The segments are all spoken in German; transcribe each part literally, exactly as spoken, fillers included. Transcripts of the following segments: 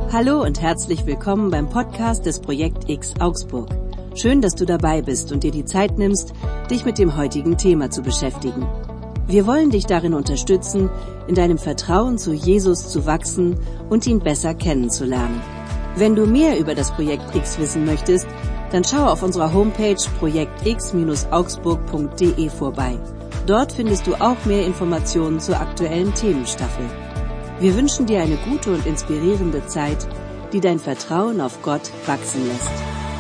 Hallo und herzlich willkommen beim Podcast des Projekt X Augsburg. Schön, dass du dabei bist und dir die Zeit nimmst, dich mit dem heutigen Thema zu beschäftigen. Wir wollen dich darin unterstützen, in deinem Vertrauen zu Jesus zu wachsen und ihn besser kennenzulernen. Wenn du mehr über das Projekt X wissen möchtest, dann schau auf unserer Homepage projekt x augsburg punkt de vorbei. Dort findest du auch mehr Informationen zur aktuellen Themenstaffel. Wir wünschen dir eine gute und inspirierende Zeit, die dein Vertrauen auf Gott wachsen lässt.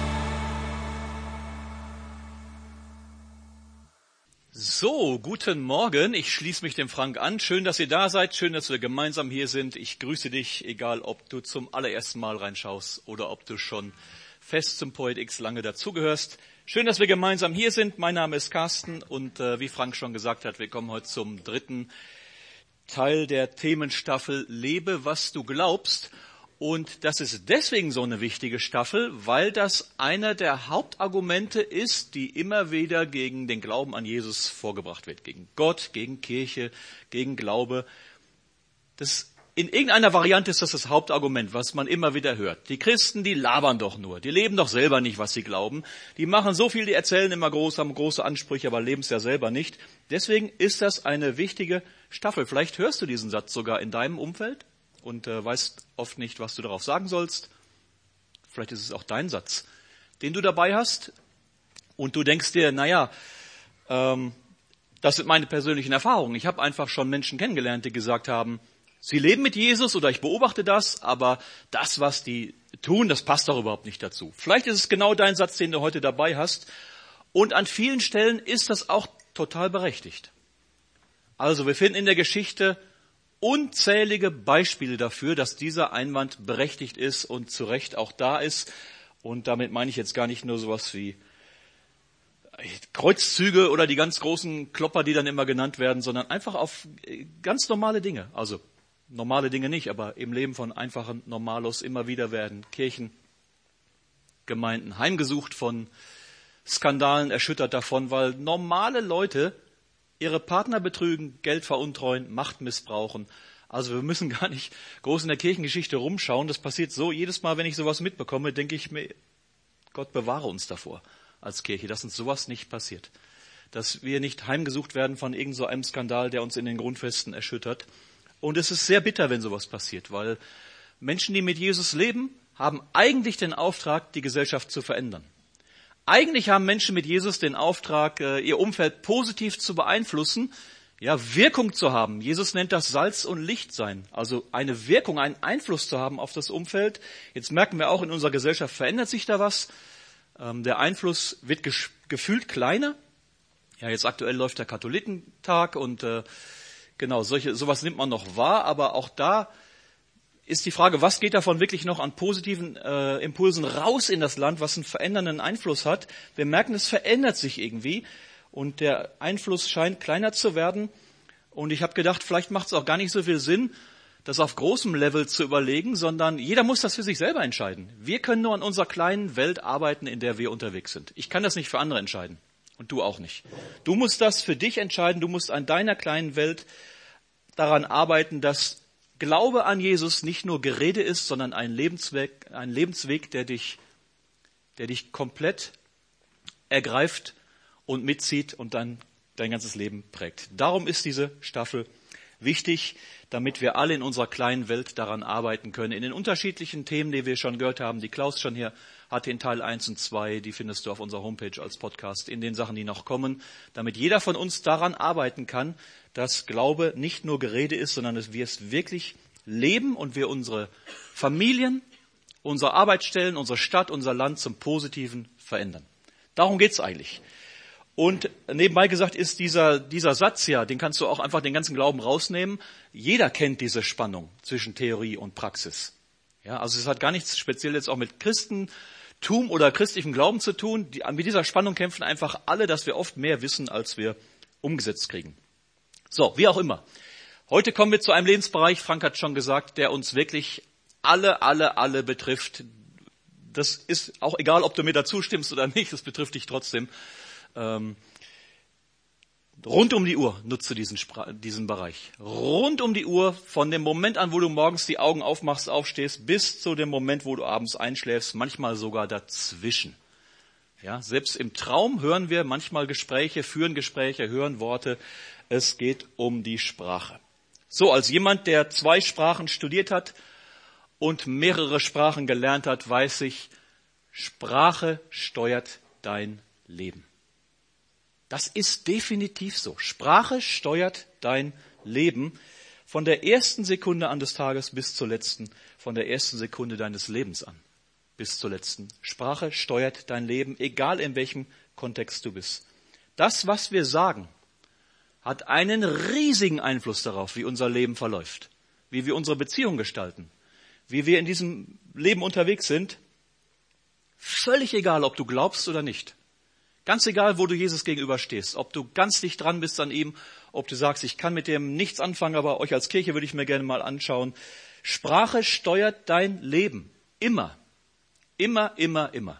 So, guten Morgen. Ich schließe mich dem Frank an. Schön, dass ihr da seid. Schön, dass wir gemeinsam hier sind. Ich grüße dich, egal ob du zum allerersten Mal reinschaust oder ob du schon fest zum Projekt X lange dazugehörst. Schön, dass wir gemeinsam hier sind. Mein Name ist Carsten und äh, wie Frank schon gesagt hat, wir kommen heute zum dritten Teil der Themenstaffel Lebe, was du glaubst. Und das ist deswegen so eine wichtige Staffel, weil das einer der Hauptargumente ist, die immer wieder gegen den Glauben an Jesus vorgebracht wird. Gegen Gott, gegen Kirche, gegen Glaube. Das, in irgendeiner Variante ist das das Hauptargument, was man immer wieder hört. Die Christen, die labern doch nur. Die leben doch selber nicht, was sie glauben. Die machen so viel, die erzählen immer groß, haben große Ansprüche, aber leben es ja selber nicht. Deswegen ist das eine wichtige Staffel. Vielleicht hörst du diesen Satz sogar in deinem Umfeld und äh, weißt oft nicht, was du darauf sagen sollst. Vielleicht ist es auch dein Satz, den du dabei hast und du denkst dir, naja, ähm, das sind meine persönlichen Erfahrungen. Ich habe einfach schon Menschen kennengelernt, die gesagt haben, sie leben mit Jesus oder ich beobachte das, aber das, was die tun, das passt doch überhaupt nicht dazu. Vielleicht ist es genau dein Satz, den du heute dabei hast. Und an vielen Stellen ist das auch total berechtigt. Also wir finden in der Geschichte unzählige Beispiele dafür, dass dieser Einwand berechtigt ist und zu Recht auch da ist. Und damit meine ich jetzt gar nicht nur sowas wie Kreuzzüge oder die ganz großen Klopper, die dann immer genannt werden, sondern einfach auf ganz normale Dinge. Also normale Dinge nicht, aber im Leben von einfachen Normalos immer wieder werden Kirchen, Gemeinden heimgesucht von Skandalen, erschüttert davon, weil normale Leute ihre Partner betrügen, Geld veruntreuen, Macht missbrauchen. Also wir müssen gar nicht groß in der Kirchengeschichte rumschauen. Das passiert so, jedes Mal, wenn ich sowas mitbekomme, denke ich mir, Gott bewahre uns davor als Kirche, dass uns sowas nicht passiert. Dass wir nicht heimgesucht werden von irgend so einem Skandal, der uns in den Grundfesten erschüttert. Und es ist sehr bitter, wenn sowas passiert, weil Menschen, die mit Jesus leben, haben eigentlich den Auftrag, die Gesellschaft zu verändern. Eigentlich haben Menschen mit Jesus den Auftrag, ihr Umfeld positiv zu beeinflussen, ja, Wirkung zu haben. Jesus nennt das Salz und Licht sein. Also eine Wirkung, einen Einfluss zu haben auf das Umfeld. Jetzt merken wir auch, in unserer Gesellschaft verändert sich da was. Der Einfluss wird gefühlt kleiner. Ja, jetzt aktuell läuft der Katholikentag und äh, genau, solche, sowas nimmt man noch wahr, aber auch da ist die Frage, was geht davon wirklich noch an positiven äh, Impulsen raus in das Land, was einen verändernden Einfluss hat. Wir merken, es verändert sich irgendwie und der Einfluss scheint kleiner zu werden. Und ich habe gedacht, vielleicht macht es auch gar nicht so viel Sinn, das auf großem Level zu überlegen, sondern jeder muss das für sich selber entscheiden. Wir können nur an unserer kleinen Welt arbeiten, in der wir unterwegs sind. Ich kann das nicht für andere entscheiden und du auch nicht. Du musst das für dich entscheiden, du musst an deiner kleinen Welt daran arbeiten, dass Glaube an Jesus nicht nur Gerede ist, sondern ein Lebensweg, ein Lebensweg, der dich, der dich komplett ergreift und mitzieht und dann dein ganzes Leben prägt. Darum ist diese Staffel wichtig, damit wir alle in unserer kleinen Welt daran arbeiten können. In den unterschiedlichen Themen, die wir schon gehört haben, die Klaus schon hier hatte in Teil eins und zwei, die findest du auf unserer Homepage als Podcast, in den Sachen, die noch kommen, damit jeder von uns daran arbeiten kann, dass Glaube nicht nur Gerede ist, sondern dass wir es wirklich leben und wir unsere Familien, unsere Arbeitsstellen, unsere Stadt, unser Land zum Positiven verändern. Darum geht's eigentlich. Und nebenbei gesagt ist dieser, dieser Satz ja, den kannst du auch einfach den ganzen Glauben rausnehmen. Jeder kennt diese Spannung zwischen Theorie und Praxis. Ja, also es hat gar nichts speziell jetzt auch mit Christentum oder christlichem Glauben zu tun. Die, mit dieser Spannung kämpfen einfach alle, dass wir oft mehr wissen, als wir umgesetzt kriegen. So, wie auch immer. Heute kommen wir zu einem Lebensbereich, Frank hat schon gesagt, der uns wirklich alle, alle, alle betrifft. Das ist auch egal, ob du mir dazu stimmst oder nicht, das betrifft dich trotzdem. Ähm, Rund um die Uhr nutzt du diesen, Spra- diesen Bereich. Rund um die Uhr, von dem Moment an, wo du morgens die Augen aufmachst, aufstehst, bis zu dem Moment, wo du abends einschläfst, manchmal sogar dazwischen. Ja, selbst im Traum hören wir manchmal Gespräche, führen Gespräche, hören Worte. Es geht um die Sprache. So, als jemand, der zwei Sprachen studiert hat und mehrere Sprachen gelernt hat, weiß ich, Sprache steuert dein Leben. Das ist definitiv so. Sprache steuert dein Leben von der ersten Sekunde an des Tages bis zur letzten, von der ersten Sekunde deines Lebens an bis zur letzten. Sprache steuert dein Leben, egal in welchem Kontext du bist. Das, was wir sagen, hat einen riesigen Einfluss darauf, wie unser Leben verläuft, wie wir unsere Beziehung gestalten, wie wir in diesem Leben unterwegs sind. Völlig egal, ob du glaubst oder nicht. Ganz egal, wo du Jesus gegenüberstehst, ob du ganz dicht dran bist an ihm, ob du sagst, ich kann mit dem nichts anfangen, aber euch als Kirche würde ich mir gerne mal anschauen. Sprache steuert dein Leben. Immer. Immer, immer, immer.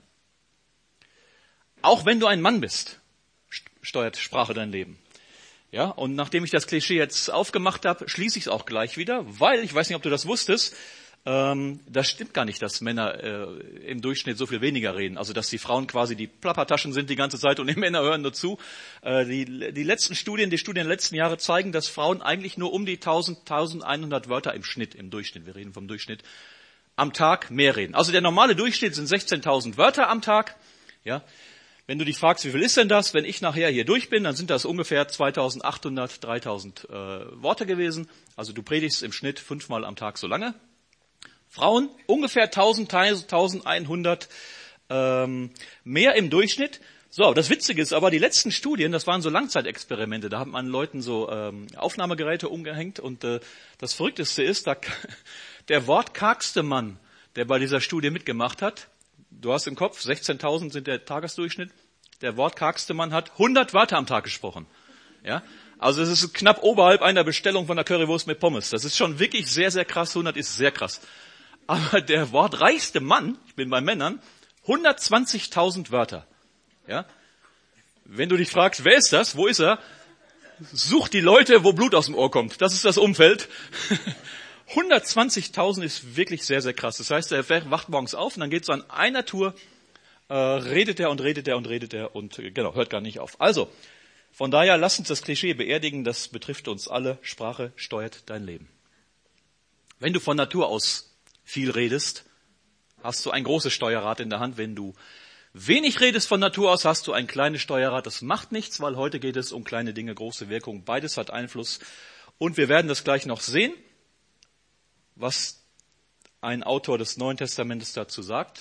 Auch wenn du ein Mann bist, steuert Sprache dein Leben. Ja, und nachdem ich das Klischee jetzt aufgemacht habe, schließe ich es auch gleich wieder, weil, ich weiß nicht, ob du das wusstest, Ähm, das stimmt gar nicht, dass Männer äh, im Durchschnitt so viel weniger reden. Also dass die Frauen quasi die Plappertaschen sind die ganze Zeit und die Männer hören nur zu. Äh, die, die letzten Studien, die Studien der letzten Jahre zeigen, dass Frauen eigentlich nur um die tausend, eintausendeinhundert Wörter im Schnitt, im Durchschnitt, wir reden vom Durchschnitt, am Tag mehr reden. Also der normale Durchschnitt sind sechzehntausend Wörter am Tag. Ja, wenn du dich fragst, wie viel ist denn das? Wenn ich nachher hier durch bin, dann sind das ungefähr zweitausendachthundert, dreitausend äh, Worte gewesen. Also du predigst im Schnitt fünfmal am Tag so lange. Frauen ungefähr tausend, eintausendeinhundert ähm, mehr im Durchschnitt. So, das Witzige ist aber, die letzten Studien, das waren so Langzeitexperimente, da hat man Leuten so ähm, Aufnahmegeräte umgehängt und äh, das Verrückteste ist, da, der wortkargste Mann, der bei dieser Studie mitgemacht hat, du hast im Kopf, sechzehntausend sind der Tagesdurchschnitt, der wortkargste Mann hat hundert Wörter am Tag gesprochen. Ja, also es ist knapp oberhalb einer Bestellung von der Currywurst mit Pommes. Das ist schon wirklich sehr, sehr krass, hundert ist sehr krass. Aber der wortreichste Mann, ich bin bei Männern, hundertzwanzigtausend Wörter. Ja? Wenn du dich fragst, wer ist das, wo ist er? Such die Leute, wo Blut aus dem Ohr kommt. Das ist das Umfeld. hundertzwanzigtausend ist wirklich sehr, sehr krass. Das heißt, er wacht morgens auf und dann geht so an einer Tour, äh, redet er und redet er und redet er und äh, genau, hört gar nicht auf. Also, von daher, lass uns das Klischee beerdigen, das betrifft uns alle. Sprache steuert dein Leben. Wenn du von Natur aus viel redest, hast du ein großes Steuerrad in der Hand. Wenn du wenig redest von Natur aus, hast du ein kleines Steuerrad. Das macht nichts, weil heute geht es um kleine Dinge, große Wirkung. Beides hat Einfluss. Und wir werden das gleich noch sehen, was ein Autor des Neuen Testamentes dazu sagt.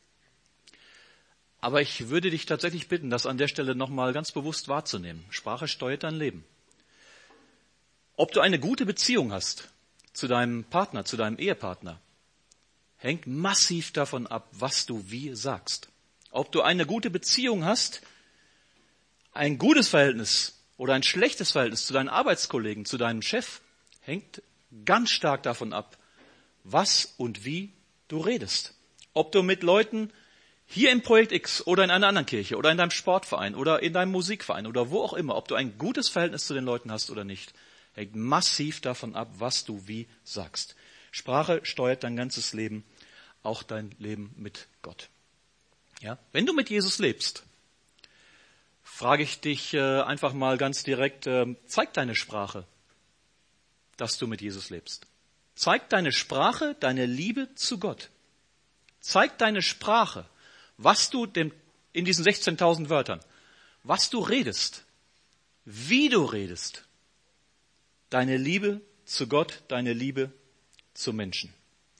Aber ich würde dich tatsächlich bitten, das an der Stelle nochmal ganz bewusst wahrzunehmen. Sprache steuert dein Leben. Ob du eine gute Beziehung hast zu deinem Partner, zu deinem Ehepartner, hängt massiv davon ab, was du wie sagst. Ob du eine gute Beziehung hast, ein gutes Verhältnis oder ein schlechtes Verhältnis zu deinen Arbeitskollegen, zu deinem Chef, hängt ganz stark davon ab, was und wie du redest. Ob du mit Leuten hier im Projekt X oder in einer anderen Kirche oder in deinem Sportverein oder in deinem Musikverein oder wo auch immer, ob du ein gutes Verhältnis zu den Leuten hast oder nicht, hängt massiv davon ab, was du wie sagst. Sprache steuert dein ganzes Leben, auch dein Leben mit Gott. Ja? Wenn du mit Jesus lebst, frage ich dich äh, einfach mal ganz direkt, äh, zeig deine Sprache, dass du mit Jesus lebst. Zeig deine Sprache, deine Liebe zu Gott. Zeig deine Sprache, was du dem, in diesen sechzehntausend Wörtern, was du redest, wie du redest. Deine Liebe zu Gott, deine Liebe zu Menschen.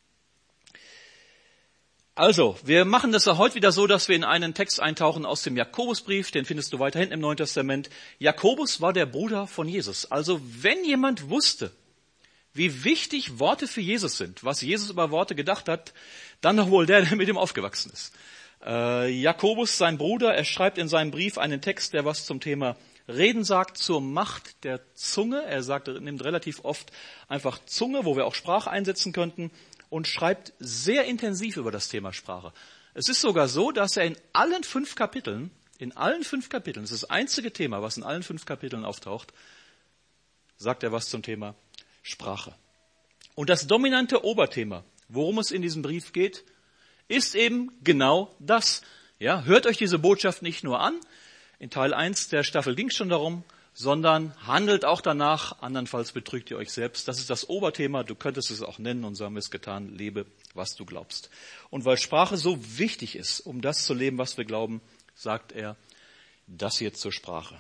Also, wir machen das ja heute wieder so, dass wir in einen Text eintauchen aus dem Jakobusbrief, den findest du weiter hinten im Neuen Testament. Jakobus war der Bruder von Jesus. Also, wenn jemand wusste, wie wichtig Worte für Jesus sind, was Jesus über Worte gedacht hat, dann doch wohl der, der mit ihm aufgewachsen ist. Äh, Jakobus, sein Bruder, er schreibt in seinem Brief einen Text, der was zum Thema Reden sagt, zur Macht der Zunge. Er sagt, er nimmt relativ oft einfach Zunge, wo wir auch Sprache einsetzen könnten, und schreibt sehr intensiv über das Thema Sprache. Es ist sogar so, dass er in allen fünf Kapiteln In allen fünf Kapiteln, das ist das einzige Thema, was in allen fünf Kapiteln auftaucht, sagt er was zum Thema Sprache. Und das dominante Oberthema, worum es in diesem Brief geht, ist eben genau das. Ja, hört euch diese Botschaft nicht nur an, in Teil eins der Staffel ging es schon darum, sondern handelt auch danach, andernfalls betrügt ihr euch selbst. Das ist das Oberthema, du könntest es auch nennen, und so haben wir es getan, lebe, was du glaubst. Und weil Sprache so wichtig ist, um das zu leben, was wir glauben, sagt er das hier zur Sprache.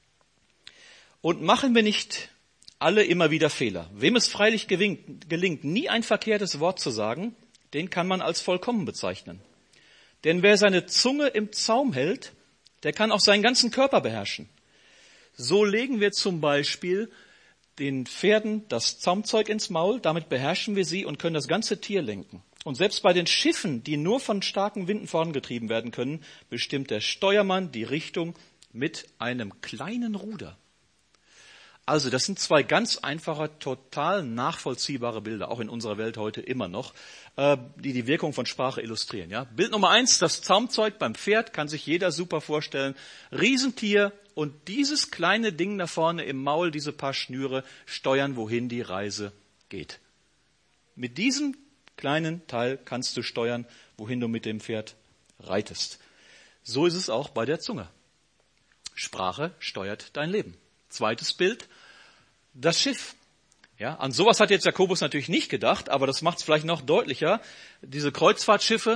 Und machen wir nicht alle immer wieder Fehler. Wem es freilich gelingt, nie ein verkehrtes Wort zu sagen, den kann man als vollkommen bezeichnen. Denn wer seine Zunge im Zaum hält, der kann auch seinen ganzen Körper beherrschen. So legen wir zum Beispiel den Pferden das Zaumzeug ins Maul, damit beherrschen wir sie und können das ganze Tier lenken. Und selbst bei den Schiffen, die nur von starken Winden vorangetrieben werden können, bestimmt der Steuermann die Richtung mit einem kleinen Ruder. Also das sind zwei ganz einfache, total nachvollziehbare Bilder, auch in unserer Welt heute immer noch, die die Wirkung von Sprache illustrieren. Ja? Bild Nummer eins, das Zaumzeug beim Pferd, kann sich jeder super vorstellen. Riesentier und dieses kleine Ding da vorne im Maul, diese paar Schnüre, steuern, wohin die Reise geht. Mit diesem kleinen Teil kannst du steuern, wohin du mit dem Pferd reitest. So ist es auch bei der Zunge. Sprache steuert dein Leben. Zweites Bild, das Schiff. Ja, an sowas hat jetzt Jakobus natürlich nicht gedacht, aber das macht es vielleicht noch deutlicher. Diese Kreuzfahrtschiffe,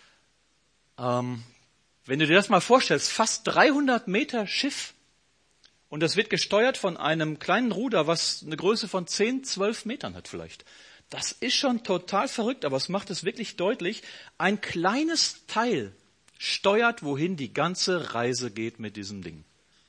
ähm, wenn du dir das mal vorstellst, fast dreihundert Meter Schiff und das wird gesteuert von einem kleinen Ruder, was eine Größe von zehn, zwölf Metern hat vielleicht. Das ist schon total verrückt, aber es macht es wirklich deutlich. Ein kleines Teil steuert, wohin die ganze Reise geht mit diesem Ding.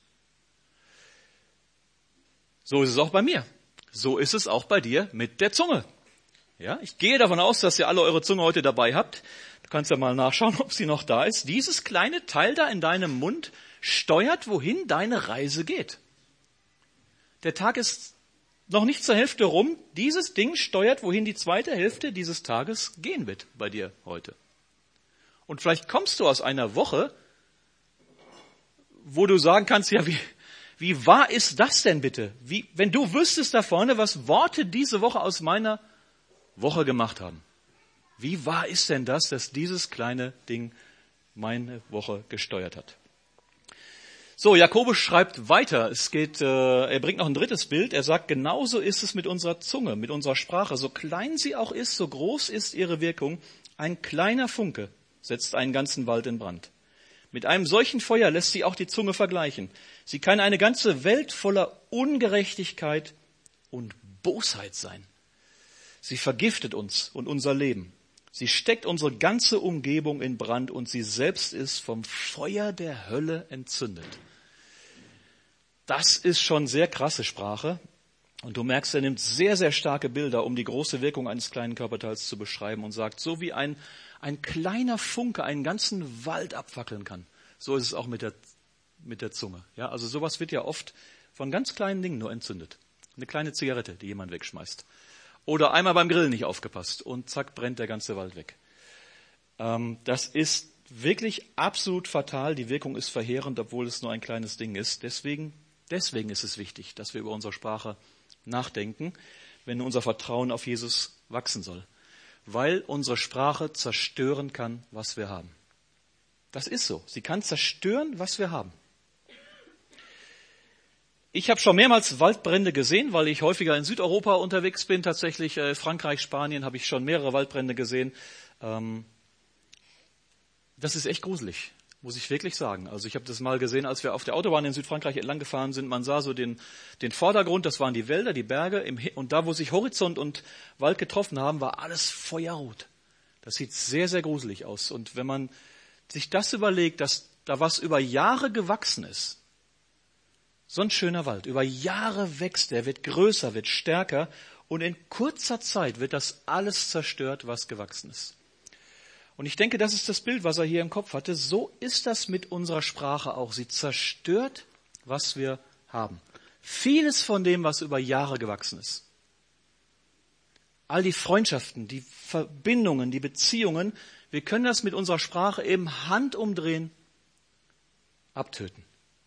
So ist es auch bei mir. So ist es auch bei dir mit der Zunge. Ja, ich gehe davon aus, dass ihr alle eure Zunge heute dabei habt. Du kannst ja mal nachschauen, ob sie noch da ist. Dieses kleine Teil da in deinem Mund steuert, wohin deine Reise geht. Der Tag ist noch nicht zur Hälfte rum. Dieses Ding steuert, wohin die zweite Hälfte dieses Tages gehen wird bei dir heute. Und vielleicht kommst du aus einer Woche, wo du sagen kannst, ja, wie... Wie wahr ist das denn bitte? Wie, wenn du wüsstest da vorne, was Worte diese Woche aus meiner Woche gemacht haben. Wie wahr ist denn das, dass dieses kleine Ding meine Woche gesteuert hat? So, Jakobus schreibt weiter. Es geht, äh, er bringt noch ein drittes Bild. Er sagt, genauso ist es mit unserer Zunge, mit unserer Sprache. So klein sie auch ist, so groß ist ihre Wirkung. Ein kleiner Funke setzt einen ganzen Wald in Brand. Mit einem solchen Feuer lässt sie auch die Zunge vergleichen. Sie kann eine ganze Welt voller Ungerechtigkeit und Bosheit sein. Sie vergiftet uns und unser Leben. Sie steckt unsere ganze Umgebung in Brand und sie selbst ist vom Feuer der Hölle entzündet. Das ist schon sehr krasse Sprache. Und du merkst, er nimmt sehr, sehr starke Bilder, um die große Wirkung eines kleinen Körperteils zu beschreiben und sagt, so wie ein, ein kleiner Funke einen ganzen Wald abfackeln kann, so ist es auch mit der, mit der Zunge. Ja, also sowas wird ja oft von ganz kleinen Dingen nur entzündet. Eine kleine Zigarette, die jemand wegschmeißt. Oder einmal beim Grillen nicht aufgepasst und zack, brennt der ganze Wald weg. Ähm, das ist wirklich absolut fatal. Die Wirkung ist verheerend, obwohl es nur ein kleines Ding ist. Deswegen, deswegen ist es wichtig, dass wir über unsere Sprache nachdenken, wenn unser Vertrauen auf Jesus wachsen soll. Weil unsere Sprache zerstören kann, was wir haben. Das ist so. Sie kann zerstören, was wir haben. Ich habe schon mehrmals Waldbrände gesehen, weil ich häufiger in Südeuropa unterwegs bin. Tatsächlich äh, Frankreich, Spanien habe ich schon mehrere Waldbrände gesehen. Ähm, das ist echt gruselig, muss ich wirklich sagen. Also ich habe das mal gesehen, als wir auf der Autobahn in Südfrankreich entlang gefahren sind. Man sah so den, den Vordergrund, das waren die Wälder, die Berge. Im, und da, wo sich Horizont und Wald getroffen haben, war alles feuerrot. Das sieht sehr, sehr gruselig aus. Und wenn man sich das überlegt, dass da was über Jahre gewachsen ist, so ein schöner Wald, über Jahre wächst er, wird größer, wird stärker und in kurzer Zeit wird das alles zerstört, was gewachsen ist. Und ich denke, das ist das Bild, was er hier im Kopf hatte. So ist das mit unserer Sprache auch. Sie zerstört, was wir haben. Vieles von dem, was über Jahre gewachsen ist. All die Freundschaften, die Verbindungen, die Beziehungen, wir können das mit unserer Sprache eben handumdrehen abtöten.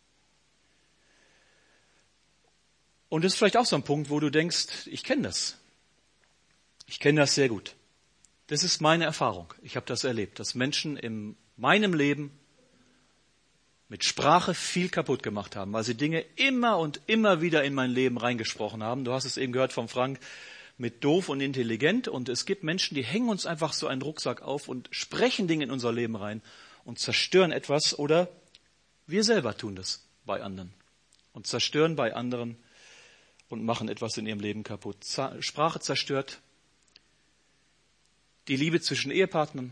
Und das ist vielleicht auch so ein Punkt, wo du denkst, ich kenne das. Ich kenne das sehr gut. Das ist meine Erfahrung. Ich habe das erlebt, dass Menschen in meinem Leben mit Sprache viel kaputt gemacht haben, weil sie Dinge immer und immer wieder in mein Leben reingesprochen haben. Du hast es eben gehört von Frank mit doof und intelligent. Und es gibt Menschen, die hängen uns einfach so einen Rucksack auf und sprechen Dinge in unser Leben rein und zerstören etwas. Oder wir selber tun das bei anderen und zerstören bei anderen und machen etwas in ihrem Leben kaputt. Sprache zerstört die Liebe zwischen Ehepartnern,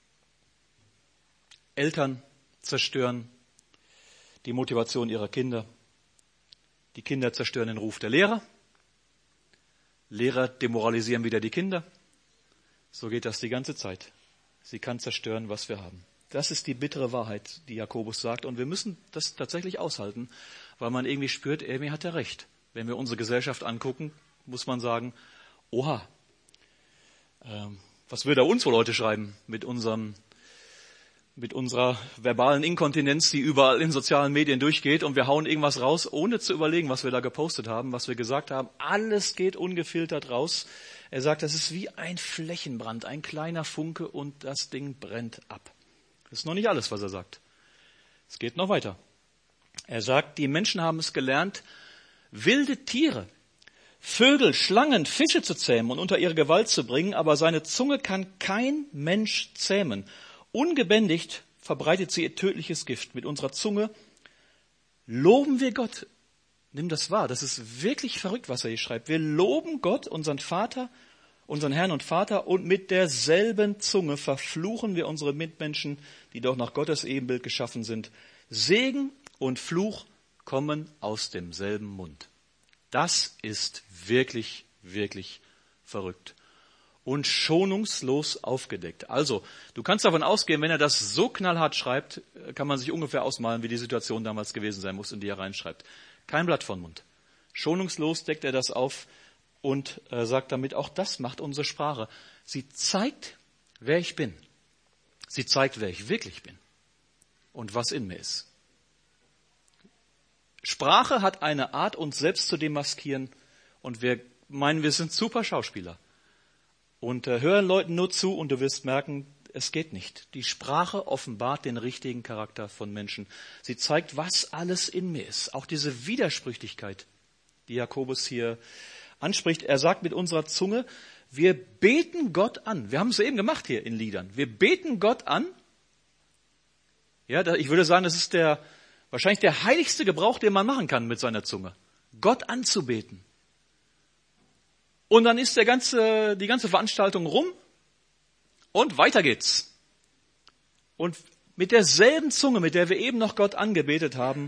Eltern zerstören die Motivation ihrer Kinder, die Kinder zerstören den Ruf der Lehrer, Lehrer demoralisieren wieder die Kinder. So geht das die ganze Zeit. Sie kann zerstören, was wir haben. Das ist die bittere Wahrheit, die Jakobus sagt. Und wir müssen das tatsächlich aushalten, weil man irgendwie spürt, irgendwie hat er recht. Wenn wir unsere Gesellschaft angucken, muss man sagen, oha, ähm, was würde er uns wohl heute schreiben mit unserem, mit unserer verbalen Inkontinenz, die überall in sozialen Medien durchgeht und wir hauen irgendwas raus, ohne zu überlegen, was wir da gepostet haben, was wir gesagt haben. Alles geht ungefiltert raus. Er sagt, das ist wie ein Flächenbrand, ein kleiner Funke und das Ding brennt ab. Das ist noch nicht alles, was er sagt. Es geht noch weiter. Er sagt, die Menschen haben es gelernt, wilde Tiere, Vögel, Schlangen, Fische zu zähmen und unter ihre Gewalt zu bringen, aber seine Zunge kann kein Mensch zähmen. Ungebändigt verbreitet sie ihr tödliches Gift. Mit unserer Zunge loben wir Gott. Nimm das wahr, das ist wirklich verrückt, was er hier schreibt. Wir loben Gott, unseren Vater, unseren Herrn und Vater, und mit derselben Zunge verfluchen wir unsere Mitmenschen, die doch nach Gottes Ebenbild geschaffen sind. Segen und Fluch kommen aus demselben Mund. Das ist wirklich, wirklich verrückt und schonungslos aufgedeckt. Also, du kannst davon ausgehen, wenn er das so knallhart schreibt, kann man sich ungefähr ausmalen, wie die Situation damals gewesen sein muss, in die er reinschreibt. Kein Blatt von Mund. Schonungslos deckt er das auf und äh, sagt damit, auch das macht unsere Sprache. Sie zeigt, wer ich bin. Sie zeigt, wer ich wirklich bin und was in mir ist. Sprache hat eine Art, uns selbst zu demaskieren, und wir meinen, wir sind super Schauspieler. Und äh, hören Leuten nur zu und du wirst merken, es geht nicht. Die Sprache offenbart den richtigen Charakter von Menschen. Sie zeigt, was alles in mir ist. Auch diese Widersprüchlichkeit, die Jakobus hier anspricht. Er sagt mit unserer Zunge, wir beten Gott an. Wir haben es eben gemacht hier in Liedern. Wir beten Gott an. Ja, ich würde sagen, das ist der wahrscheinlich der heiligste Gebrauch, den man machen kann mit seiner Zunge. Gott anzubeten. Und dann ist der ganze, die ganze Veranstaltung rum und weiter geht's. Und mit derselben Zunge, mit der wir eben noch Gott angebetet haben,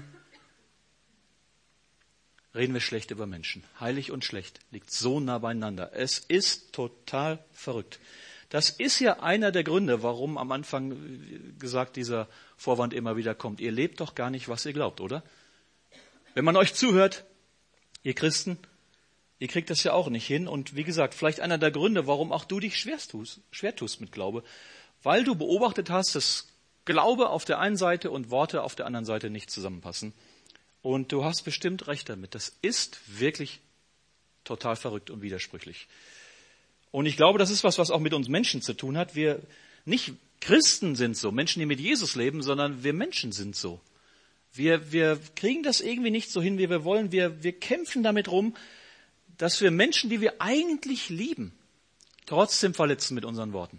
reden wir schlecht über Menschen. Heilig und schlecht liegt so nah beieinander. Es ist total verrückt. Das ist ja einer der Gründe, warum am Anfang gesagt dieser Vorwand immer wieder kommt. Ihr lebt doch gar nicht, was ihr glaubt, oder? Wenn man euch zuhört, ihr Christen, ihr kriegt das ja auch nicht hin. Und wie gesagt, vielleicht einer der Gründe, warum auch du dich schwer tust, schwer tust mit Glaube. Weil du beobachtet hast, dass Glaube auf der einen Seite und Worte auf der anderen Seite nicht zusammenpassen. Und du hast bestimmt recht damit. Das ist wirklich total verrückt und widersprüchlich. Und ich glaube, das ist was, was auch mit uns Menschen zu tun hat. Wir nicht Christen sind so, Menschen, die mit Jesus leben, sondern wir Menschen sind so. Wir, wir kriegen das irgendwie nicht so hin, wie wir wollen. Wir, wir kämpfen damit rum, dass wir Menschen, die wir eigentlich lieben, trotzdem verletzen mit unseren Worten.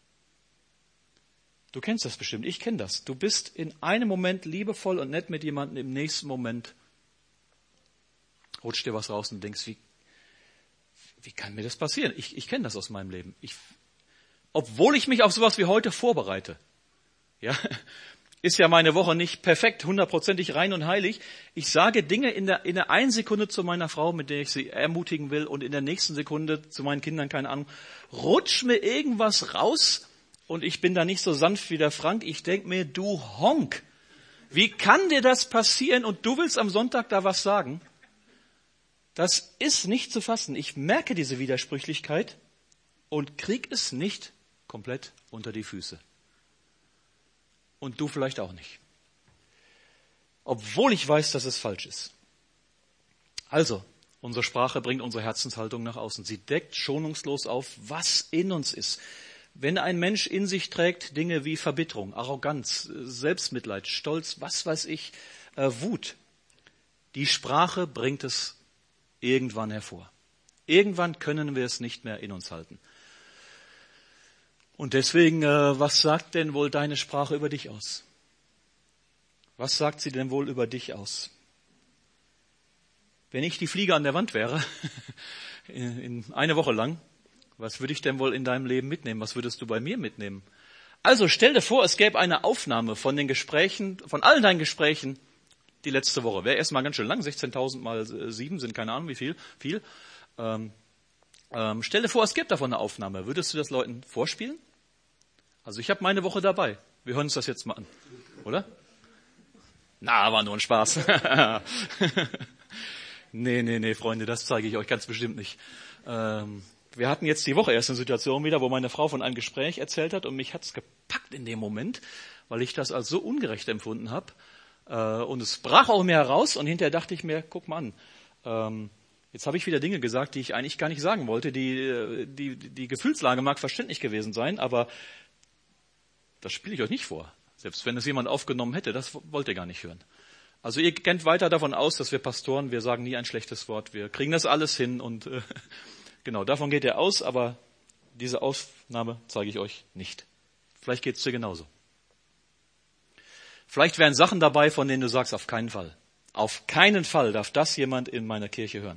Du kennst das bestimmt, ich kenne das. Du bist in einem Moment liebevoll und nett mit jemandem, im nächsten Moment rutscht dir was raus und denkst, wie, wie kann mir das passieren? Ich, ich kenne das aus meinem Leben. Ich, obwohl ich mich auf sowas wie heute vorbereite, ja, ist ja meine Woche nicht perfekt, hundertprozentig rein und heilig. Ich sage Dinge in der, in der einen Sekunde zu meiner Frau, mit der ich sie ermutigen will, und in der nächsten Sekunde zu meinen Kindern, keine Ahnung, rutscht mir irgendwas raus und ich bin da nicht so sanft wie der Frank. Ich denke mir, du Honk, wie kann dir das passieren und du willst am Sonntag da was sagen? Das ist nicht zu fassen. Ich merke diese Widersprüchlichkeit und krieg es nicht komplett unter die Füße. Und du vielleicht auch nicht. obwohl ich weiß, dass es falsch ist. Also, unsere Sprache bringt unsere Herzenshaltung nach außen. Sie deckt schonungslos auf, was in uns ist. Wenn ein Mensch in sich trägt Dinge wie Verbitterung, Arroganz, Selbstmitleid, Stolz, was weiß ich, äh, Wut, die Sprache bringt es irgendwann hervor. Irgendwann können wir es nicht mehr in uns halten. Und deswegen, äh, was sagt denn wohl deine Sprache über dich aus? Was sagt sie denn wohl über dich aus? Wenn ich die Fliege an der Wand wäre, in, in eine Woche lang, was würde ich denn wohl in deinem Leben mitnehmen? Was würdest du bei mir mitnehmen? Also stell dir vor, es gäbe eine Aufnahme von den Gesprächen, von all deinen Gesprächen die letzte Woche. Wäre erstmal ganz schön lang, sechzehntausend mal sieben sind keine Ahnung wie viel. viel. Ähm, ähm, stell dir vor, es gäbe davon eine Aufnahme. Würdest du das Leuten vorspielen? Also ich habe meine Woche dabei. Wir hören uns das jetzt mal an, oder? Na, war nur ein Spaß. nee, nee, nee, Freunde, das zeige ich euch ganz bestimmt nicht. Ähm, Wir hatten jetzt die Woche erst eine Situation wieder, wo meine Frau von einem Gespräch erzählt hat und mich hat's gepackt in dem Moment, weil ich das als so ungerecht empfunden habe. Und es brach auch mir heraus und hinterher dachte ich mir, guck mal an, jetzt habe ich wieder Dinge gesagt, die ich eigentlich gar nicht sagen wollte. Die, die, die Gefühlslage mag verständlich gewesen sein, aber das spiele ich euch nicht vor. Selbst wenn es jemand aufgenommen hätte, das wollt ihr gar nicht hören. Also ihr kennt weiter davon aus, dass wir Pastoren, wir sagen nie ein schlechtes Wort, wir kriegen das alles hin und äh, genau, davon geht er aus, aber diese Aufnahme zeige ich euch nicht. Vielleicht geht es dir genauso. Vielleicht wären Sachen dabei, von denen du sagst, auf keinen Fall. Auf keinen Fall darf das jemand in meiner Kirche hören.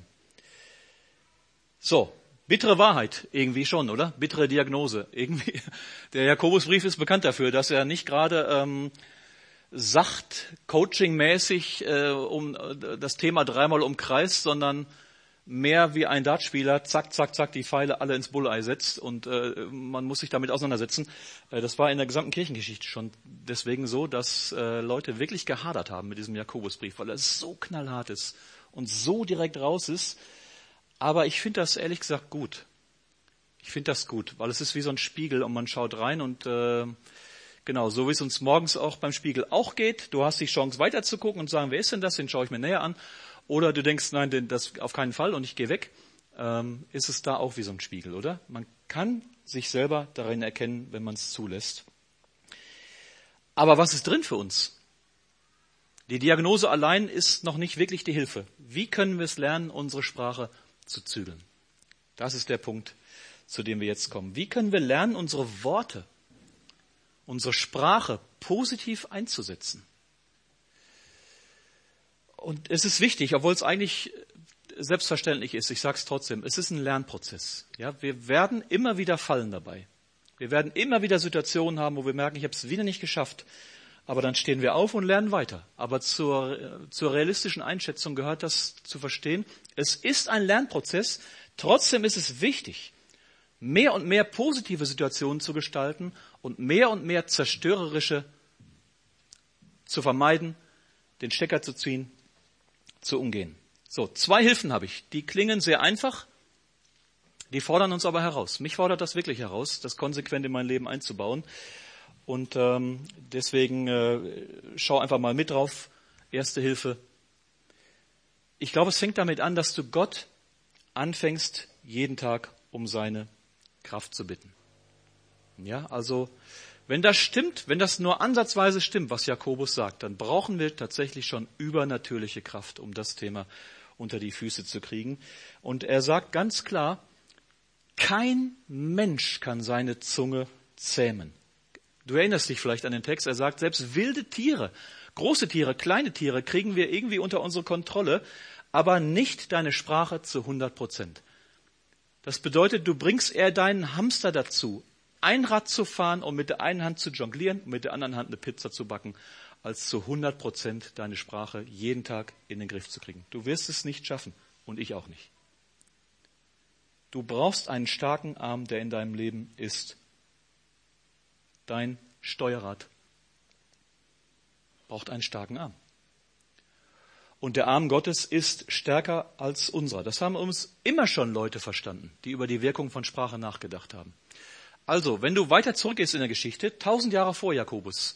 So, bittere Wahrheit, irgendwie schon, oder? Bittere Diagnose, irgendwie. Der Jakobusbrief ist bekannt dafür, dass er nicht gerade ähm, sacht, coachingmäßig äh, um äh, das Thema dreimal umkreist, sondern mehr wie ein Dartspieler, zack, zack, zack, die Pfeile alle ins Bullseye setzt und äh, man muss sich damit auseinandersetzen. Äh, das war in der gesamten Kirchengeschichte schon deswegen so, dass äh, Leute wirklich gehadert haben mit diesem Jakobusbrief, weil er so knallhart ist und so direkt raus ist. Aber ich finde das ehrlich gesagt gut. Ich finde das gut, weil es ist wie so ein Spiegel und man schaut rein und äh, genau, so wie es uns morgens auch beim Spiegel auch geht. Du hast die Chance weiter zu gucken und zu sagen, wer ist denn das? Den schaue ich mir näher an. Oder du denkst, nein, das auf keinen Fall und ich gehe weg, ähm, ist es da auch wie so ein Spiegel, oder? Man kann sich selber darin erkennen, wenn man es zulässt. Aber was ist drin für uns? Die Diagnose allein ist noch nicht wirklich die Hilfe. Wie können wir es lernen, unsere Sprache zu zügeln? Das ist der Punkt, zu dem wir jetzt kommen. Wie können wir lernen, unsere Worte, unsere Sprache positiv einzusetzen? Und es ist wichtig, obwohl es eigentlich selbstverständlich ist, ich sage es trotzdem, es ist ein Lernprozess. Ja, wir werden immer wieder fallen dabei. Wir werden immer wieder Situationen haben, wo wir merken, ich habe es wieder nicht geschafft. Aber dann stehen wir auf und lernen weiter. Aber zur, zur realistischen Einschätzung gehört das zu verstehen. Es ist ein Lernprozess. Trotzdem ist es wichtig, mehr und mehr positive Situationen zu gestalten und mehr und mehr zerstörerische zu vermeiden, den Stecker zu ziehen, zu umgehen. So, zwei Hilfen habe ich. Die klingen sehr einfach, die fordern uns aber heraus. Mich fordert das wirklich heraus, das konsequent in mein Leben einzubauen. Und ähm, deswegen äh, schau einfach mal mit drauf. Erste Hilfe. Ich glaube, es fängt damit an, dass du Gott anfängst, jeden Tag um seine Kraft zu bitten. Ja, also wenn das stimmt, wenn das nur ansatzweise stimmt, was Jakobus sagt, dann brauchen wir tatsächlich schon übernatürliche Kraft, um das Thema unter die Füße zu kriegen. Und er sagt ganz klar, kein Mensch kann seine Zunge zähmen. Du erinnerst dich vielleicht an den Text, er sagt, selbst wilde Tiere, große Tiere, kleine Tiere kriegen wir irgendwie unter unsere Kontrolle, aber nicht deine Sprache zu hundert Prozent. Das bedeutet, du bringst eher deinen Hamster dazu, ein Rad zu fahren und mit der einen Hand zu jonglieren und mit der anderen Hand eine Pizza zu backen, als zu hundert Prozent deine Sprache jeden Tag in den Griff zu kriegen. Du wirst es nicht schaffen und ich auch nicht. Du brauchst einen starken Arm, der in deinem Leben ist. Dein Steuerrad braucht einen starken Arm. Und der Arm Gottes ist stärker als unserer. Das haben uns immer schon Leute verstanden, die über die Wirkung von Sprache nachgedacht haben. Also, wenn du weiter zurückgehst in der Geschichte, tausend Jahre vor Jakobus,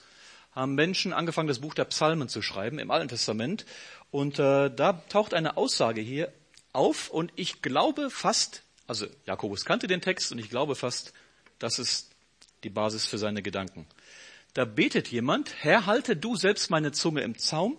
haben Menschen angefangen, das Buch der Psalmen zu schreiben im Alten Testament. Und äh, da taucht eine Aussage hier auf und ich glaube fast, also Jakobus kannte den Text und ich glaube fast, das ist die Basis für seine Gedanken. Da betet jemand, Herr, halte du selbst meine Zunge im Zaum,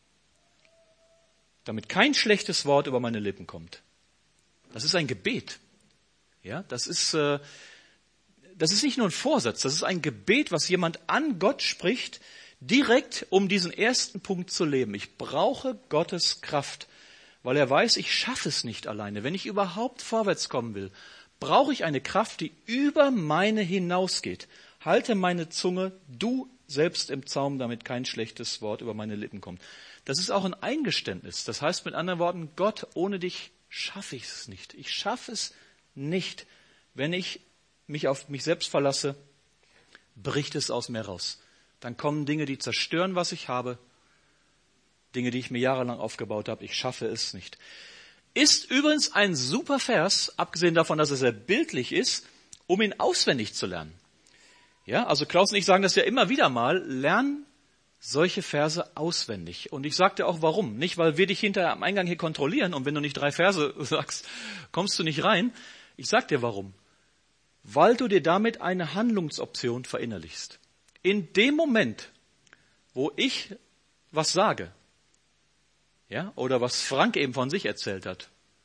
damit kein schlechtes Wort über meine Lippen kommt. Das ist ein Gebet. Ja, das ist, äh, das ist nicht nur ein Vorsatz, das ist ein Gebet, was jemand an Gott spricht, direkt um diesen ersten Punkt zu leben. Ich brauche Gottes Kraft, weil er weiß, ich schaffe es nicht alleine. Wenn ich überhaupt vorwärts kommen will, brauche ich eine Kraft, die über meine hinausgeht. Halte meine Zunge, du selbst im Zaum, damit kein schlechtes Wort über meine Lippen kommt. Das ist auch ein Eingeständnis. Das heißt mit anderen Worten, Gott, ohne dich schaffe ich es nicht. Ich schaffe es nicht. Wenn ich mich auf mich selbst verlasse, bricht es aus mir raus. Dann kommen Dinge, die zerstören, was ich habe. Dinge, die ich mir jahrelang aufgebaut habe. Ich schaffe es nicht. Ist übrigens ein super Vers, abgesehen davon, dass er sehr bildlich ist, um ihn auswendig zu lernen. Ja, also Klaus und ich sagen das ja immer wieder mal, lern solche Verse auswendig. Und ich sage dir auch warum. Nicht, weil wir dich hinterher am Eingang hier kontrollieren und wenn du nicht drei Verse sagst, kommst du nicht rein. Ich sag dir warum. Weil du dir damit eine Handlungsoption verinnerlichst. In dem Moment, wo ich was sage, ja, oder was Frank eben von sich erzählt hat,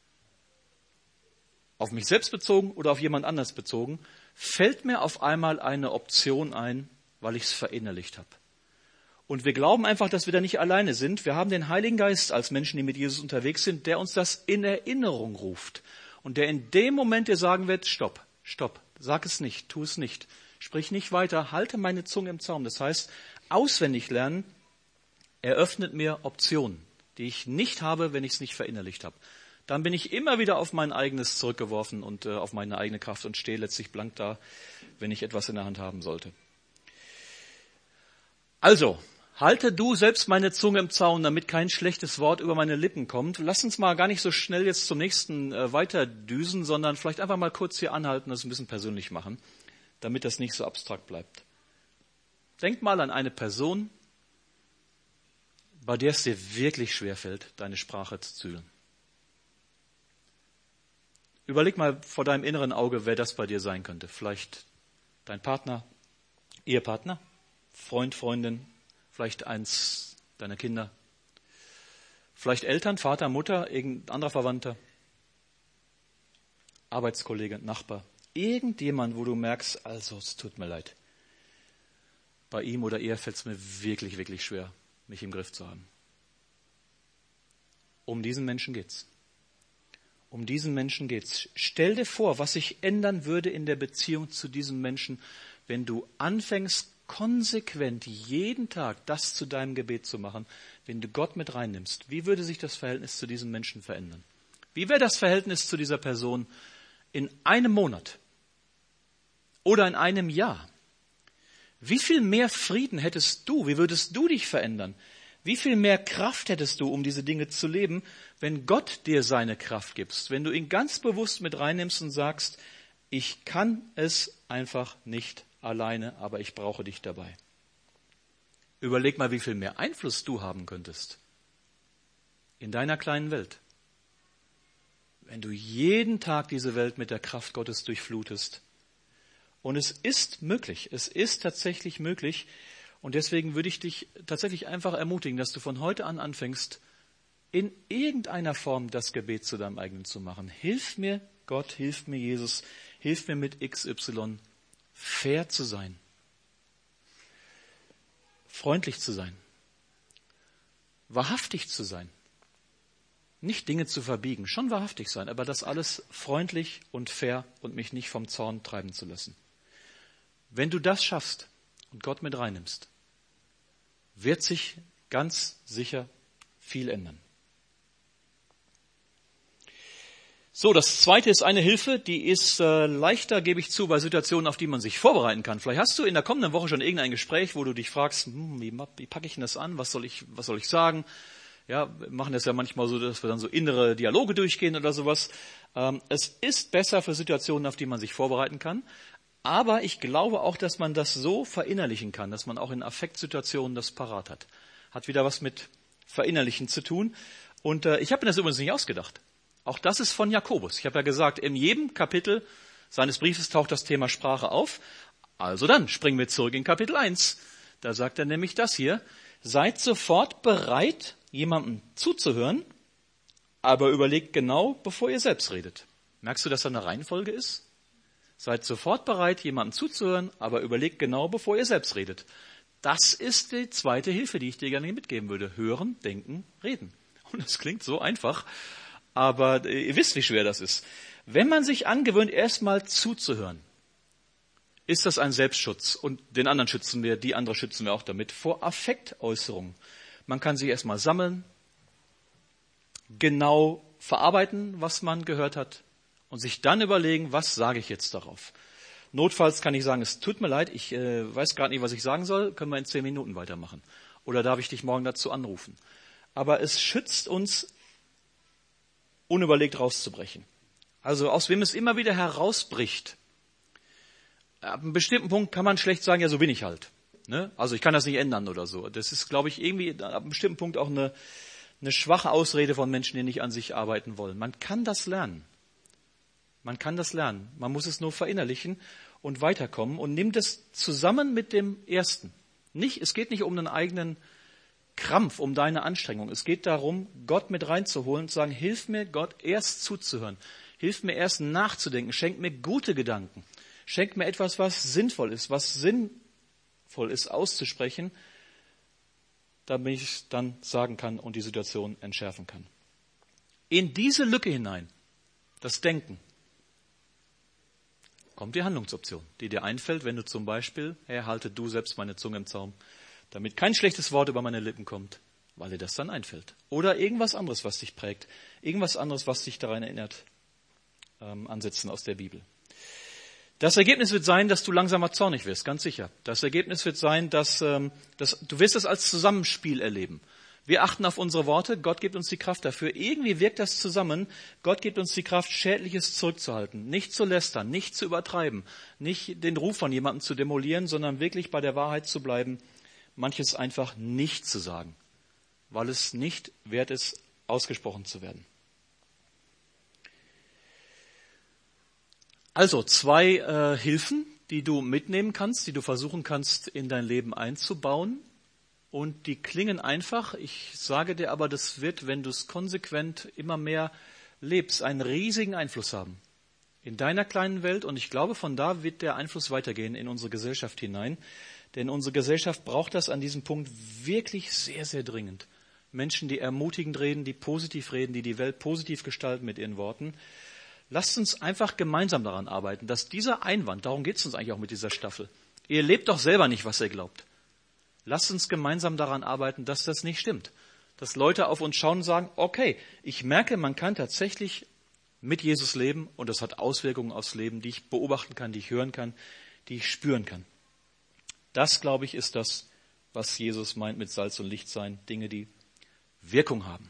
auf mich selbst bezogen oder auf jemand anders bezogen, fällt mir auf einmal eine Option ein, weil ich es verinnerlicht habe. Und wir glauben einfach, dass wir da nicht alleine sind. Wir haben den Heiligen Geist als Menschen, die mit Jesus unterwegs sind, der uns das in Erinnerung ruft. Und der in dem Moment dir sagen wird, stopp, stopp, sag es nicht, tu es nicht. Sprich nicht weiter, halte meine Zunge im Zaum. Das heißt, auswendig lernen eröffnet mir Optionen, die ich nicht habe, wenn ich es nicht verinnerlicht habe. Dann bin ich immer wieder auf mein eigenes zurückgeworfen und äh, auf meine eigene Kraft und stehe letztlich blank da, wenn ich etwas in der Hand haben sollte. Also, halte du selbst meine Zunge im Zaum, damit kein schlechtes Wort über meine Lippen kommt. Lass uns mal gar nicht so schnell jetzt zum nächsten äh, weiterdüsen, sondern vielleicht einfach mal kurz hier anhalten, das ein bisschen persönlich machen, damit das nicht so abstrakt bleibt. Denk mal an eine Person, bei der es dir wirklich schwerfällt, deine Sprache zu zügeln. Überleg mal vor deinem inneren Auge, wer das bei dir sein könnte. Vielleicht dein Partner, Ehepartner, Freund, Freundin, vielleicht eins deiner Kinder, vielleicht Eltern, Vater, Mutter, irgendein anderer Verwandter, Arbeitskollege, Nachbar. Irgendjemand, wo du merkst, also es tut mir leid. Bei ihm oder ihr fällt es mir wirklich, wirklich schwer, mich im Griff zu haben. Um diesen Menschen geht's. Um diesen Menschen geht's. Stell dir vor, was sich ändern würde in der Beziehung zu diesem Menschen, wenn du anfängst, konsequent jeden Tag das zu deinem Gebet zu machen, wenn du Gott mit reinnimmst. Wie würde sich das Verhältnis zu diesem Menschen verändern? Wie wäre das Verhältnis zu dieser Person in einem Monat oder in einem Jahr? Wie viel mehr Frieden hättest du? Wie würdest du dich verändern? Wie viel mehr Kraft hättest du, um diese Dinge zu leben, wenn Gott dir seine Kraft gibst, wenn du ihn ganz bewusst mit reinnimmst und sagst, ich kann es einfach nicht alleine, aber ich brauche dich dabei. Überleg mal, wie viel mehr Einfluss du haben könntest in deiner kleinen Welt, wenn du jeden Tag diese Welt mit der Kraft Gottes durchflutest. Und es ist möglich, es ist tatsächlich möglich. Und deswegen würde ich dich tatsächlich einfach ermutigen, dass du von heute an anfängst, in irgendeiner Form das Gebet zu deinem eigenen zu machen. Hilf mir Gott, hilf mir Jesus, hilf mir mit X Y fair zu sein, freundlich zu sein, wahrhaftig zu sein. Nicht Dinge zu verbiegen, schon wahrhaftig sein, aber das alles freundlich und fair und mich nicht vom Zorn treiben zu lassen. Wenn du das schaffst und Gott mit reinnimmst, wird sich ganz sicher viel ändern. So, das zweite ist eine Hilfe, die ist äh, leichter, gebe ich zu, bei Situationen, auf die man sich vorbereiten kann. Vielleicht hast du in der kommenden Woche schon irgendein Gespräch, wo du dich fragst, hm, wie, wie packe ich denn das an? Was soll ich, was soll ich sagen? Ja, wir machen das ja manchmal so, dass wir dann so innere Dialoge durchgehen oder sowas. Ähm, es ist besser für Situationen, auf die man sich vorbereiten kann. Aber ich glaube auch, dass man das so verinnerlichen kann, dass man auch in Affektsituationen das parat hat. Hat wieder was mit Verinnerlichen zu tun. Und äh, ich habe mir das übrigens nicht ausgedacht. Auch das ist von Jakobus. Ich habe ja gesagt, in jedem Kapitel seines Briefes taucht das Thema Sprache auf. Also dann springen wir zurück in Kapitel eins. Da sagt er nämlich das hier. Seid sofort bereit, jemandem zuzuhören, aber überlegt genau, bevor ihr selbst redet. Merkst du, dass da eine Reihenfolge ist? Seid sofort bereit, jemandem zuzuhören, aber überlegt genau, bevor ihr selbst redet. Das ist die zweite Hilfe, die ich dir gerne mitgeben würde. Hören, denken, reden. Und das klingt so einfach, aber ihr wisst, wie schwer das ist. Wenn man sich angewöhnt, erstmal zuzuhören, ist das ein Selbstschutz. Und den anderen schützen wir, die andere schützen wir auch damit, vor Affektäußerungen. Man kann sich erstmal sammeln, genau verarbeiten, was man gehört hat, und sich dann überlegen, was sage ich jetzt darauf. Notfalls kann ich sagen, es tut mir leid, ich äh, weiß gerade nicht, was ich sagen soll, können wir in zehn Minuten weitermachen. Oder darf ich dich morgen dazu anrufen? Aber es schützt uns, unüberlegt rauszubrechen. Also aus wem es immer wieder herausbricht, ab einem bestimmten Punkt kann man schlecht sagen, ja, so bin ich halt. Ne? Also ich kann das nicht ändern oder so. Das ist, glaube ich, irgendwie ab einem bestimmten Punkt auch eine, eine schwache Ausrede von Menschen, die nicht an sich arbeiten wollen. Man kann das lernen. Man kann das lernen. Man muss es nur verinnerlichen und weiterkommen und nimmt es zusammen mit dem Ersten. Nicht, es geht nicht um einen eigenen Krampf, um deine Anstrengung. Es geht darum, Gott mit reinzuholen und zu sagen, hilf mir, Gott, erst zuzuhören. Hilf mir erst nachzudenken. Schenk mir gute Gedanken. Schenk mir etwas, was sinnvoll ist, was sinnvoll ist auszusprechen, damit ich es dann sagen kann und die Situation entschärfen kann. In diese Lücke hinein, das Denken, kommt die Handlungsoption, die dir einfällt, wenn du zum Beispiel, Herr, halte du selbst meine Zunge im Zaum, damit kein schlechtes Wort über meine Lippen kommt, weil dir das dann einfällt. Oder irgendwas anderes, was dich prägt, irgendwas anderes, was dich daran erinnert, ähm, an Sätzen aus der Bibel. Das Ergebnis wird sein, dass du langsamer zornig wirst, ganz sicher. Das Ergebnis wird sein, dass, ähm, dass du wirst es als Zusammenspiel erleben. Wir achten auf unsere Worte, Gott gibt uns die Kraft dafür. Irgendwie wirkt das zusammen. Gott gibt uns die Kraft, Schädliches zurückzuhalten, nicht zu lästern, nicht zu übertreiben, nicht den Ruf von jemandem zu demolieren, sondern wirklich bei der Wahrheit zu bleiben, manches einfach nicht zu sagen, weil es nicht wert ist, ausgesprochen zu werden. Also zwei äh, Hilfen, die du mitnehmen kannst, die du versuchen kannst, in dein Leben einzubauen. Und die klingen einfach. Ich sage dir aber, das wird, wenn du es konsequent immer mehr lebst, einen riesigen Einfluss haben in deiner kleinen Welt. Und ich glaube, von da wird der Einfluss weitergehen in unsere Gesellschaft hinein. Denn unsere Gesellschaft braucht das an diesem Punkt wirklich sehr, sehr dringend. Menschen, die ermutigend reden, die positiv reden, die die Welt positiv gestalten mit ihren Worten. Lasst uns einfach gemeinsam daran arbeiten, dass dieser Einwand, darum geht es uns eigentlich auch mit dieser Staffel, ihr lebt doch selber nicht, was ihr glaubt. Lasst uns gemeinsam daran arbeiten, dass das nicht stimmt. Dass Leute auf uns schauen und sagen, okay, ich merke, man kann tatsächlich mit Jesus leben und das hat Auswirkungen aufs Leben, die ich beobachten kann, die ich hören kann, die ich spüren kann. Das, glaube ich, ist das, was Jesus meint mit Salz und Licht sein, Dinge, die Wirkung haben.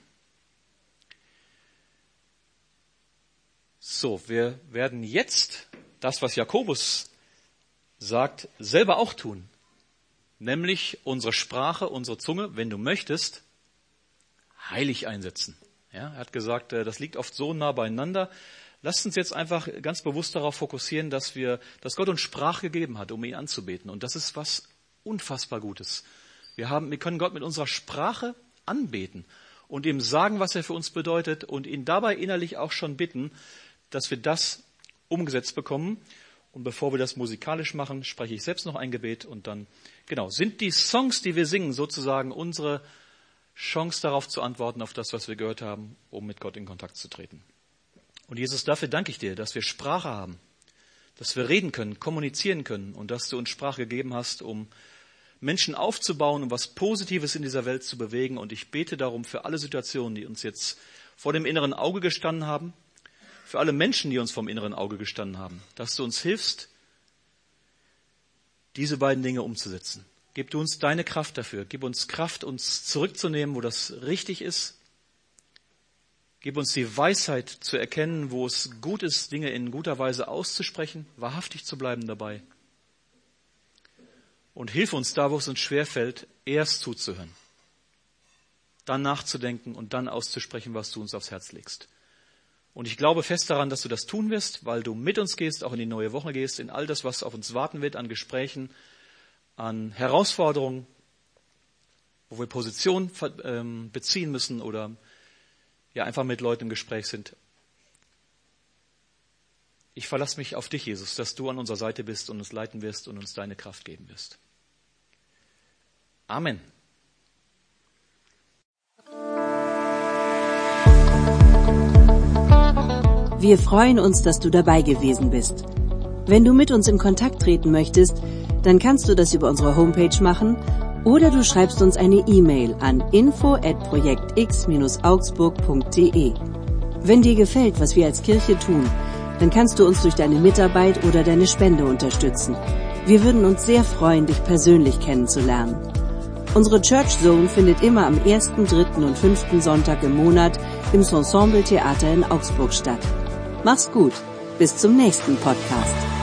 So, wir werden jetzt das, was Jakobus sagt, selber auch tun. Nämlich unsere Sprache, unsere Zunge, wenn du möchtest, heilig einsetzen. Ja, er hat gesagt, das liegt oft so nah beieinander. Lasst uns jetzt einfach ganz bewusst darauf fokussieren, dass wir, dass Gott uns Sprache gegeben hat, um ihn anzubeten. Und das ist was unfassbar Gutes. Wir haben, wir können Gott mit unserer Sprache anbeten und ihm sagen, was er für uns bedeutet und ihn dabei innerlich auch schon bitten, dass wir das umgesetzt bekommen. Und bevor wir das musikalisch machen, spreche ich selbst noch ein Gebet und dann, genau, sind die Songs, die wir singen, sozusagen unsere Chance darauf zu antworten, auf das, was wir gehört haben, um mit Gott in Kontakt zu treten. Und Jesus, dafür danke ich dir, dass wir Sprache haben, dass wir reden können, kommunizieren können und dass du uns Sprache gegeben hast, um Menschen aufzubauen, um was Positives in dieser Welt zu bewegen. Und ich bete darum für alle Situationen, die uns jetzt vor dem inneren Auge gestanden haben, für alle Menschen, die uns vom inneren Auge gestanden haben, dass du uns hilfst, diese beiden Dinge umzusetzen. Gib du uns deine Kraft dafür. Gib uns Kraft, uns zurückzunehmen, wo das richtig ist. Gib uns die Weisheit zu erkennen, wo es gut ist, Dinge in guter Weise auszusprechen, wahrhaftig zu bleiben dabei. Und hilf uns da, wo es uns schwerfällt, erst zuzuhören, dann nachzudenken und dann auszusprechen, was du uns aufs Herz legst. Und ich glaube fest daran, dass du das tun wirst, weil du mit uns gehst, auch in die neue Woche gehst, in all das, was auf uns warten wird, an Gesprächen, an Herausforderungen, wo wir Position beziehen müssen oder ja einfach mit Leuten im Gespräch sind. Ich verlasse mich auf dich, Jesus, dass du an unserer Seite bist und uns leiten wirst und uns deine Kraft geben wirst. Amen. Wir freuen uns, dass du dabei gewesen bist. Wenn du mit uns in Kontakt treten möchtest, dann kannst du das über unsere Homepage machen oder du schreibst uns eine E-Mail an info at projektx augsburg punkt de. Wenn dir gefällt, was wir als Kirche tun, dann kannst du uns durch deine Mitarbeit oder deine Spende unterstützen. Wir würden uns sehr freuen, dich persönlich kennenzulernen. Unsere Church Zone findet immer am ersten, dritten und fünften Sonntag im Monat im Ensemble Theater in Augsburg statt. Mach's gut, bis zum nächsten Podcast.